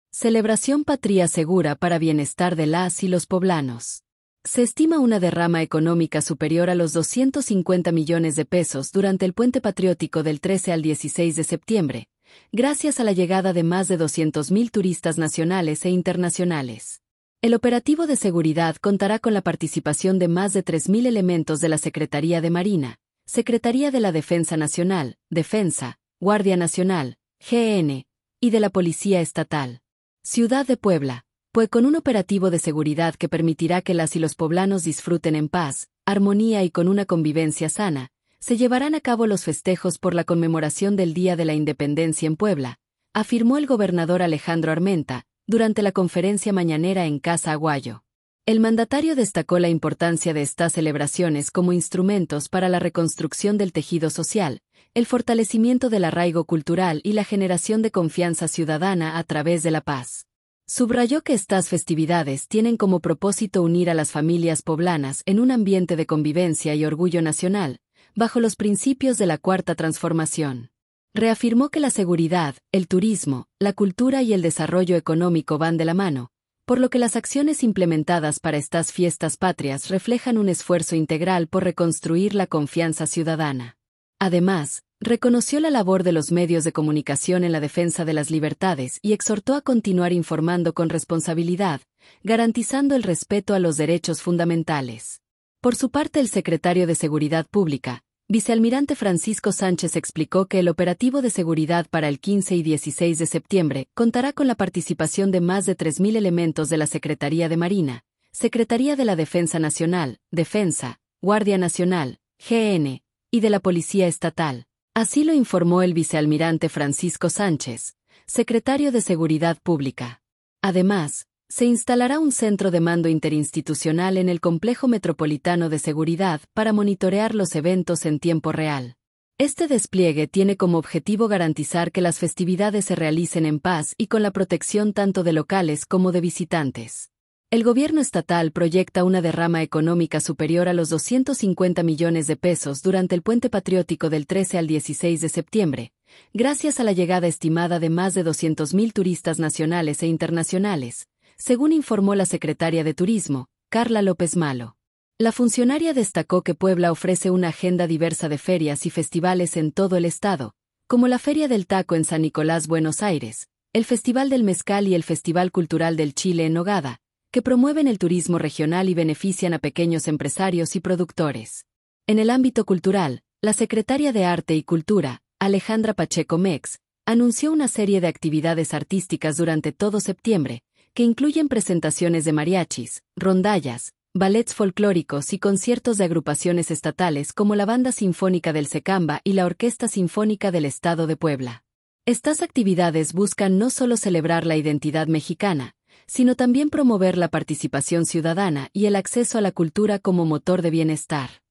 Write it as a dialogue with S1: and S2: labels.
S1: Celebración patria segura para bienestar de las y los poblanos. Se estima una derrama económica superior a los 250 millones de pesos durante el puente patriótico del 13 al 16 de septiembre, gracias a la llegada de más de 200.000 turistas nacionales e internacionales. El operativo de seguridad contará con la participación de más de 3.000 elementos de la Secretaría de Marina, Secretaría de la Defensa Nacional, Defensa, Guardia Nacional, GN, y de la Policía Estatal. Ciudad de Puebla, pues con un operativo de seguridad que permitirá que las y los poblanos disfruten en paz, armonía y con una convivencia sana, se llevarán a cabo los festejos por la conmemoración del Día de la Independencia en Puebla, afirmó el gobernador Alejandro Armenta, durante la conferencia mañanera en Casa Aguayo. El mandatario destacó la importancia de estas celebraciones como instrumentos para la reconstrucción del tejido social, el fortalecimiento del arraigo cultural y la generación de confianza ciudadana a través de la paz. Subrayó que estas festividades tienen como propósito unir a las familias poblanas en un ambiente de convivencia y orgullo nacional, bajo los principios de la Cuarta Transformación. Reafirmó que la seguridad, el turismo, la cultura y el desarrollo económico van de la mano, por lo que las acciones implementadas para estas fiestas patrias reflejan un esfuerzo integral por reconstruir la confianza ciudadana. Además, reconoció la labor de los medios de comunicación en la defensa de las libertades y exhortó a continuar informando con responsabilidad, garantizando el respeto a los derechos fundamentales. Por su parte, el secretario de Seguridad Pública, vicealmirante Francisco Sánchez, explicó que el operativo de seguridad para el 15 y 16 de septiembre contará con la participación de más de 3.000 elementos de la Secretaría de Marina, Secretaría de la Defensa Nacional, Defensa, Guardia Nacional, GN, y de la Policía Estatal. Así lo informó el vicealmirante Francisco Sánchez, secretario de Seguridad Pública. Además, se instalará un centro de mando interinstitucional en el Complejo Metropolitano de Seguridad para monitorear los eventos en tiempo real. Este despliegue tiene como objetivo garantizar que las festividades se realicen en paz y con la protección tanto de locales como de visitantes. El gobierno estatal proyecta una derrama económica superior a los 250 millones de pesos durante el puente patriótico del 13 al 16 de septiembre, gracias a la llegada estimada de más de 200.000 turistas nacionales e internacionales, según informó la secretaria de Turismo, Carla López Malo. La funcionaria destacó que Puebla ofrece una agenda diversa de ferias y festivales en todo el estado, como la Feria del Taco en San Nicolás, Buenos Aires, el Festival del Mezcal y el Festival Cultural del Chile en Nogada, que promueven el turismo regional y benefician a pequeños empresarios y productores. En el ámbito cultural, la secretaria de Arte y Cultura, Alejandra Pacheco Mex, anunció una serie de actividades artísticas durante todo septiembre, que incluyen presentaciones de mariachis, rondallas, ballets folclóricos y conciertos de agrupaciones estatales como la Banda Sinfónica del Secamba y la Orquesta Sinfónica del Estado de Puebla. Estas actividades buscan no solo celebrar la identidad mexicana, sino también promover la participación ciudadana y el acceso a la cultura como motor de bienestar.